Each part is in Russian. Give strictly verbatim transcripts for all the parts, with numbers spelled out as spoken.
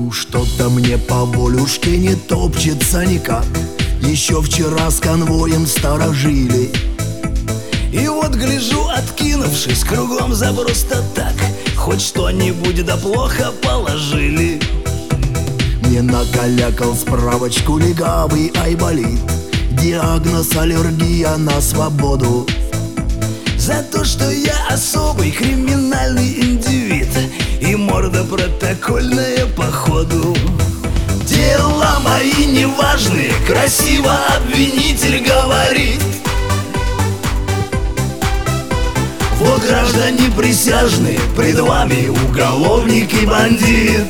Ну что-то мне по волюшке не топчется никак. Еще вчера с конвоем сторожили. И вот гляжу, откинувшись, кругом за просто так. Хоть что-нибудь да плохо положили. Мне накалякал справочку легавый айболит. Диагноз аллергия на свободу. За то, что я особый криминальный индивид. И морда протокольная походу. Дела мои неважные, красиво обвинитель говорит. Вот граждане присяжные, пред вами уголовник и бандит.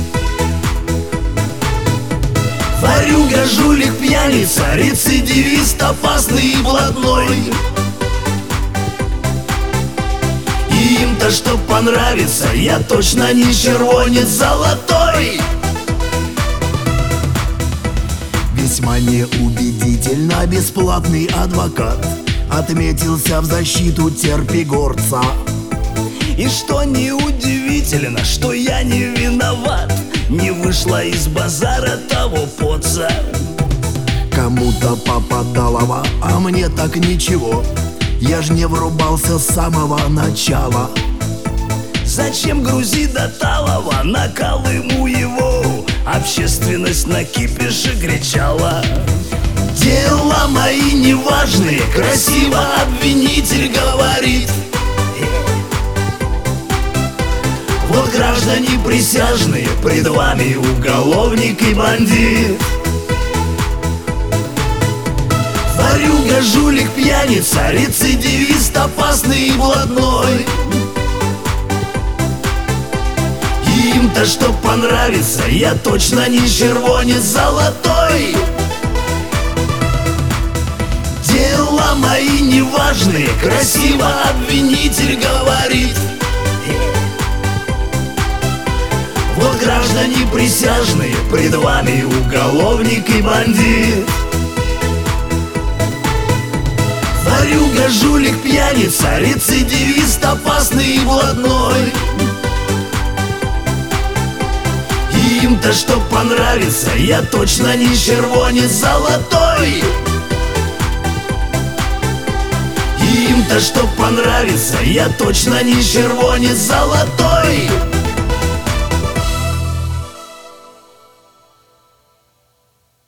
Ворюга, жулик, пьяница, рецидивист опасный и блатной. И им-то что понравится, я точно не червонец золотой. Весьма неубедительно бесплатный адвокат отметился в защиту терпигорца. И что неудивительно, что я не виноват, не вышла из базара того поца. Кому-то попадалово, а мне так ничего. Я ж не врубался с самого начала. Зачем грузить до талого, на Колыму его общественность на кипише кричала. Дела мои неважные, красиво обвинитель говорит. Вот граждане присяжные, пред вами уголовник и бандит. Ворюга, жулик, пьяница, рецидивист опасный и блатной. И им-то что понравится, я точно не червонец золотой. Дела мои неважные, красиво обвинитель говорит. Вот граждане присяжные, пред вами уголовник и бандит. Ворюга, жулик, пьяница, рецидивист опасный и блатной. И им-то что понравится, я точно не червонец золотой. И им-то что понравится, я точно не червонец золотой.